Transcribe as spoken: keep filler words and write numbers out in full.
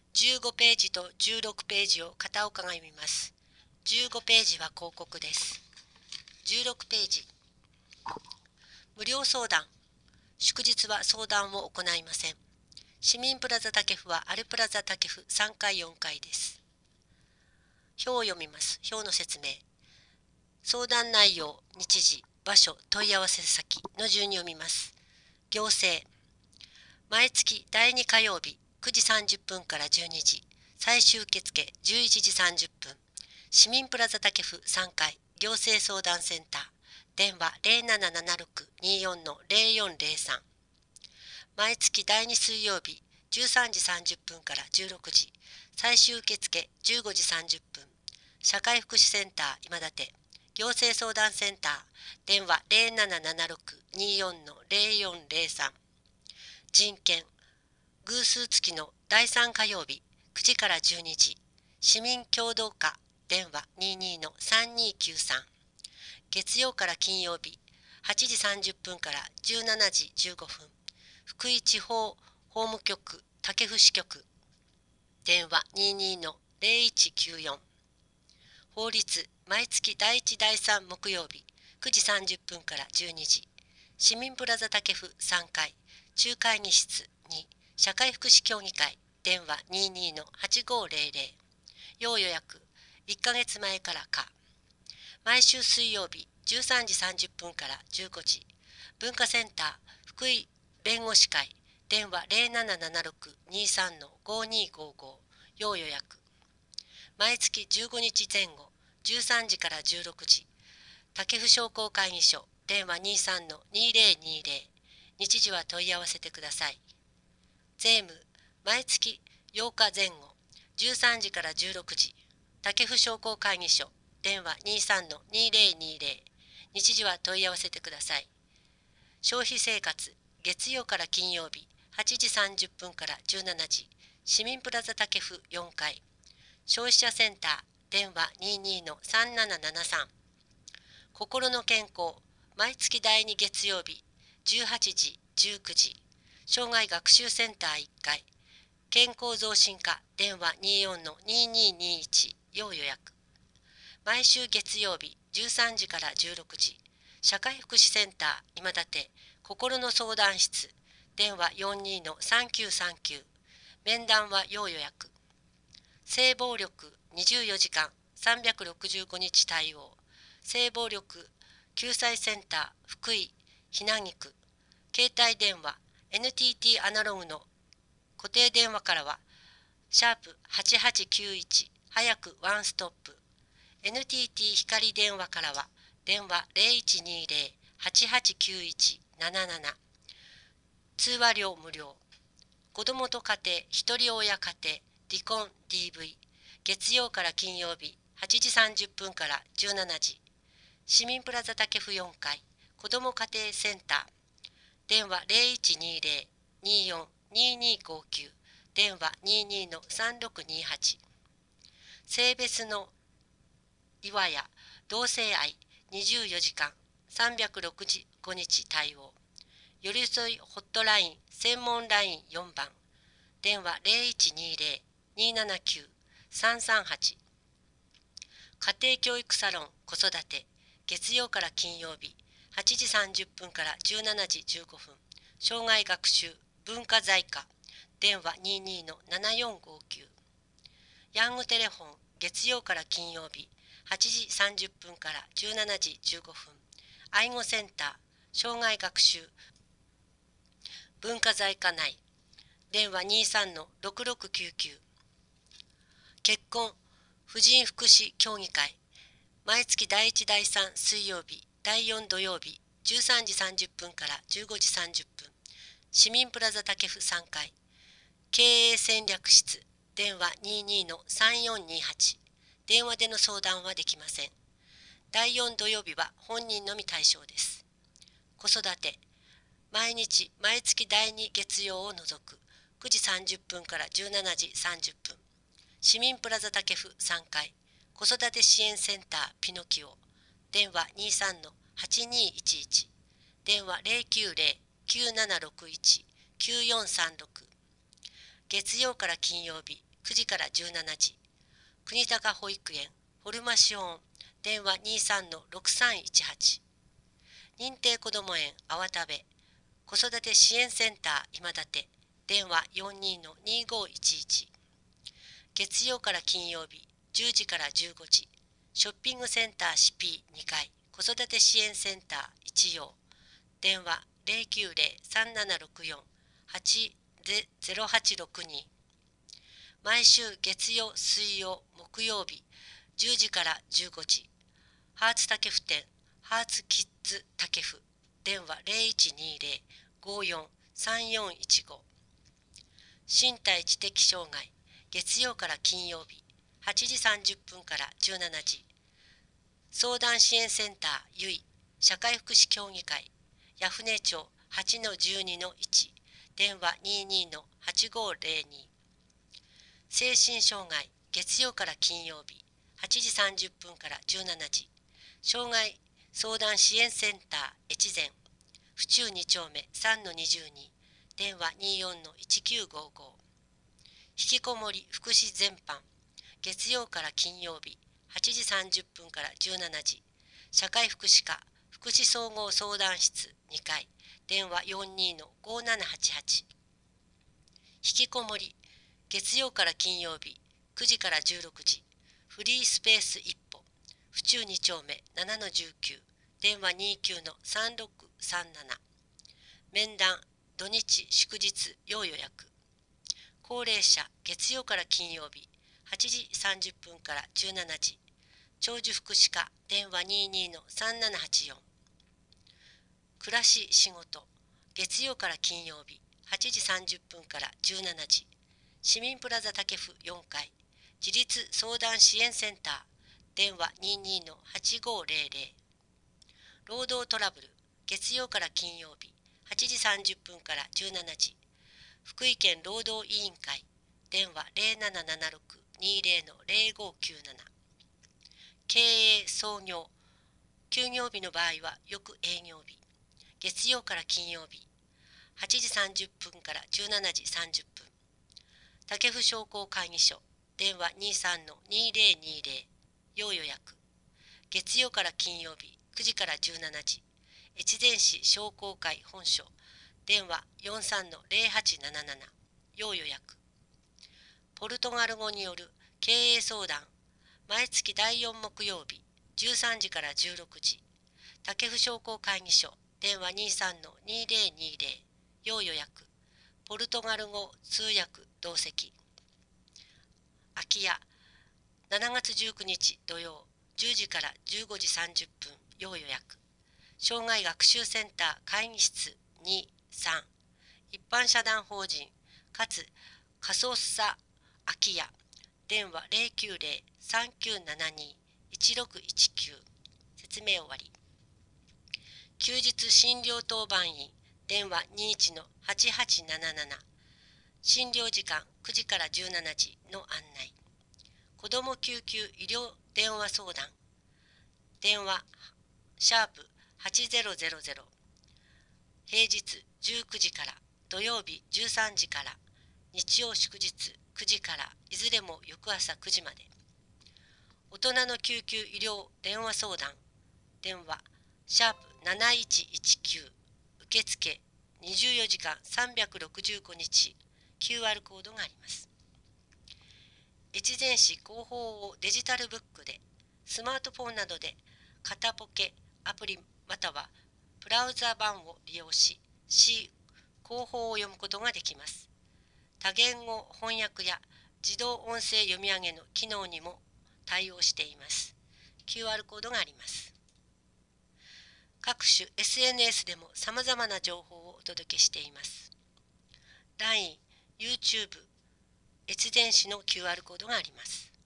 じゅうごページとじゅうろくページを片岡が読みます。じゅうごページは広告です。じゅうろくページ。無料相談。祝日は相談を行いません。市民プラザ竹府はアルプラザ竹府さんかいよんかいです。表を読みます。表の説明。相談内容、日時、場所、問い合わせ先の順に読みます。行政。毎月だいに火曜日くじさんじゅっぷんからじゅうにじ、最終受付じゅういちじさんじゅっぷん、市民プラザ竹府さんかい行政相談センター、電話 ゼロななななろくによんのゼロよんゼロさん。毎月だいに水曜日じゅうさんじさんじゅっぷんからじゅうろくじ、最終受付じゅうごじさんじゅっぷん、社会福祉センター今立行政相談センター、電話 ゼロななななろくによんのゼロよんゼロさん。人権偶数月のだいさん火曜日くじからじゅうにじ、市民協働課電話 にじゅうにのさんにーきゅうさん。月曜から金曜日はちじさんじゅっぷんからじゅうしちじじゅうごふん、福井地方法務局竹府支局電話 にじゅうにのゼロいちきゅうよん。法律毎月だいいちだいさん木曜日くじさんじゅっぷんからじゅうにじ、市民プラザ竹府さんかい中会議室に社会福祉協議会電話 にじゅうにのはちごーぜろぜろ。要予約いっかげつまえからか。毎週水曜日じゅうさんじさんじゅっぷんからじゅうごじ、文化センター福井弁護士会電話 ゼロななななろくにさんのごにーごーごー。要予約。毎月じゅうごにちぜん後じゅうさんじからじゅうろくじ、竹府商工会議所電話 にじゅうさんのにぜろにぜろ。日時は問い合わせてください。税務毎月ようかぜん後じゅうさんじからじゅうろくじ、竹府商工会議所電話 にじゅうさんのにぜろにぜろ。日時は問い合わせてください。消費生活月曜から金曜日はちじさんじゅっぷんからじゅうしちじ、市民プラザ竹府よんかい消費者センター電話 にじゅうにのさんななななさん。心の健康毎月だいに月曜日じゅうはちじじゅうくじ、障害学習センターいっかい健康増進課電話 にじゅうよんのににーにーいち。要予約。毎週月曜日じゅうさんじからじゅうろくじ、社会福祉センター今立心の相談室電話 よんじゅうにのさんきゅうさんきゅう。面談は要予約。性暴力にじゅうよじかんさんびゃくろくじゅうごにち対応性暴力救済センター福井ひなぎ区。携帯電話 エヌティーティー アナログの固定電話からはシャープはちはちきゅういち早くワンストップ。 エヌティーティー 光電話からは電話 ゼロいちにーぜろ はちはちきゅういち なななな。通話料無料。子どもと家庭ひとり親家庭離婚 ディーブイ 月曜から金曜日はちじさんじゅっぷんからじゅうしちじ、市民プラザ竹府よんかい子ども家庭センター電話 ゼロいちにーぜろ にーよん にーにーごきゅう電話 にじゅうにのさんろくにーはち。性別の岩や同性愛にじゅうよじかんさんびゃくろくじゅうごにち対応寄り添いホットライン専門ラインよんばん電話 ゼロいちにーぜろ にーななきゅう さんさんはち。家庭教育サロン子育て月曜から金曜日はちじさんじゅっぷんからじゅうしちじじゅうごふん、障害学習文化財課電話 にじゅうにのななよんごきゅう。ヤングテレフォン月曜から金曜日はちじさんじゅっぷんからじゅうしちじじゅうごふん、愛護センター障害学習文化財課内電話 にじゅうさんのろくろくきゅうきゅう。結婚婦人福祉協議会毎月だいいちだいさん水曜日だいよん土曜日じゅうさんじさんじゅっぷんからじゅうごじさんじゅっぷん、市民プラザ竹府さんかい経営戦略室電話 にじゅうにのさんよんにーはち。電話での相談はできません。だいよん土曜日は本人のみ対象です。子育て毎日毎月だいに月曜を除くくじさんじゅっぷんからじゅうしちじさんじゅっぷん、市民プラザ竹府さんかい子育て支援センターピノキオ電話 にじゅうさんのはちにーいちいち電話 ゼロきゅうゼロ きゅうななろくいち きゅうよんさんろく。月曜から金曜日くじからじゅうしちじ、国高保育園フォルマシオン電話 にさんのろくさんいちはち、認定こども園あわたべ子育て支援センター今立電話 よんにのにごいちいち、月曜から金曜日じゅうじからじゅうごじ、ショッピングセンターシピーにかい子育て支援センター一陽電話 ゼロきゅうゼロ さんななろくよん はちゼロはちろくに、毎週月曜水曜木曜日じゅうじからじゅうごじ、ハーツタケフ店ハーツキッズタケフ電話 ゼロいちにゼロ ごよん さんよんいちご、身体知的障害月曜から金曜日はちじさんじゅっぷんからじゅうしちじ、相談支援センターゆい社会福祉協議会八船町 はちのじゅうにのいち電話 にじゅうにのはちごゼロに、精神障害月曜から金曜日はちじさんじゅっぷんからじゅうしちじ、障害相談支援センター越前府中に丁目 さんのにじゅうに電話 にじゅうよんのいちきゅうごご、引きこもり福祉全般月曜から金曜日はちじさんじゅっぷんからじゅうしちじ、社会福祉課福祉総合相談室にかい電話 よんにのごななはちはち、引きこもり月曜から金曜日くじからじゅうろくじ、フリースペース一歩府中に丁目ななのじゅうきゅう電話 にじゅうきゅうのさんろくさんなな、面談土日祝日要予約、高齢者月曜から金曜日はちじさんじゅっぷんからじゅうしちじ、長寿福祉課電話 にじゅうにのさんななはちよん、暮らし仕事月曜から金曜日はちじさんじゅっぷんからじゅうしちじ、市民プラザ竹府よんかい自立相談支援センター電話 にじゅうにのはちごゼロゼロ、労働トラブル月曜から金曜日はちじさんじゅっぷんからじゅうしちじ、福井県労働委員会電話 ゼロななななろく にゼロのゼロごきゅうなな、経営創業休業日の場合は翌営業日月曜から金曜日はちじさんじゅっぷんからじゅうしちじさんじゅっぷん、竹府商工会議所電話 にじゅうさんのにゼロにゼロ要予約、月曜から金曜日くじからじゅうしちじ、越前市商工会本所電話 よんじゅうさんのゼロはちなななな要予約、ポルトガル語による経営相談毎月だいよん木曜日じゅうさんじからじゅうろくじ、竹府商工会議所電話 にじゅうさんのにゼロにゼロ要予約、ポルトガル語通訳同席、空き家しちがつじゅうくにち土曜じゅうじからじゅうごじさんじゅっぷん要予約、障害学習センター会議室に、さん、一般社団法人かつ過疎さ空き家電話 ゼロきゅうゼロ さんきゅうななに いちろくいちきゅう、説明終わり。休日診療当番員電話 にじゅういちのはちはちなななな、診療時間くじからじゅうしちじの案内、子ども救急医療電話相談電話シャープはちぜろぜろぜろ、平日じゅうくじから土曜日じゅうさんじから日曜祝日くじからいずれも翌朝くじまで、大人の救急医療電話相談電話シャープなないちいちきゅう、受付にじゅうよじかんさんびゃくろくじゅうごにち キューアール コードがあります。越前市広報をデジタルブックでスマートフォンなどで肩ポケアプリまたはブラウザ版を利用し市広報を読むことができます。多言語翻訳や自動音声読み上げの機能にも対応しています。キューアール コードがあります。各種 エスエヌエス でもさまざまな情報をお届けしています。ライン、YouTube、越前市の キューアール コードがあります。